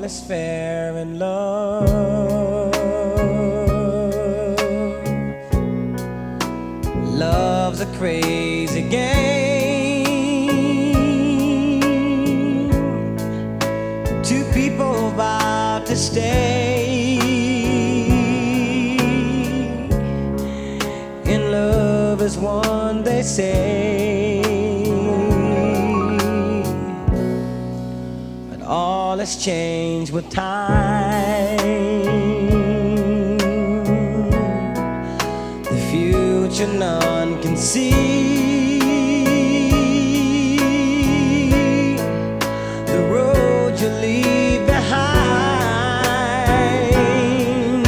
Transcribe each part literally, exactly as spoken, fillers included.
all is fair in love. Love's a crazy game. Two people vow to stay in love as one, they say. But all has changed with time. The future none can see. The road you leave behind.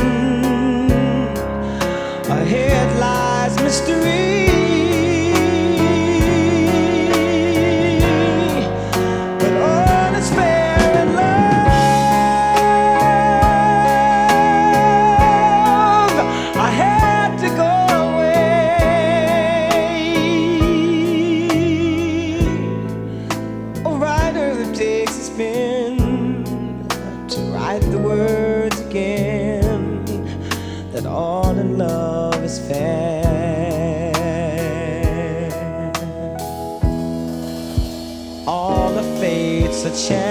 Ahead lies mystery. But all is fair in love. I had to go takes a spin to write the words again that all in love is fair. All the fates a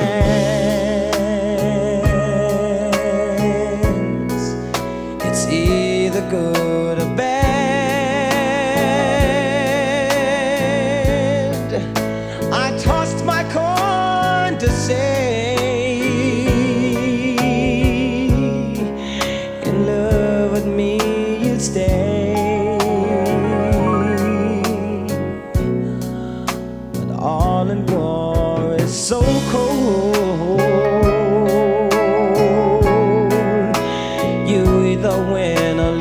chance. It's either good or bad. I tossed my coin to say in love with me you'd stay. But all in war is so cold. You either win or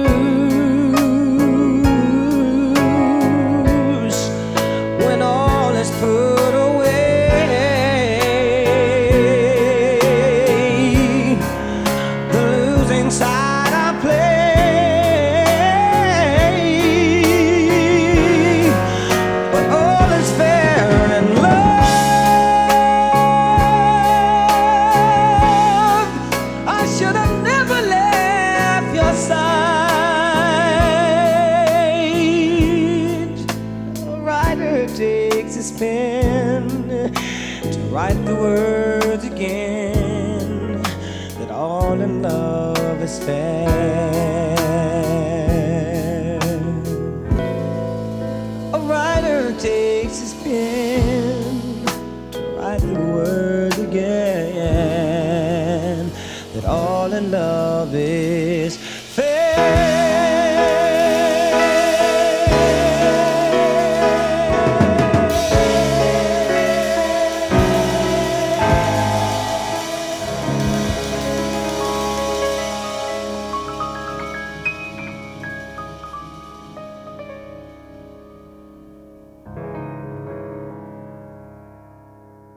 lose when all is put away. Side I play, but all is fair in love. I should have never left your side. A writer takes his pen to write the words again that all in love is fair. A writer takes his pen to write the word again that all in love is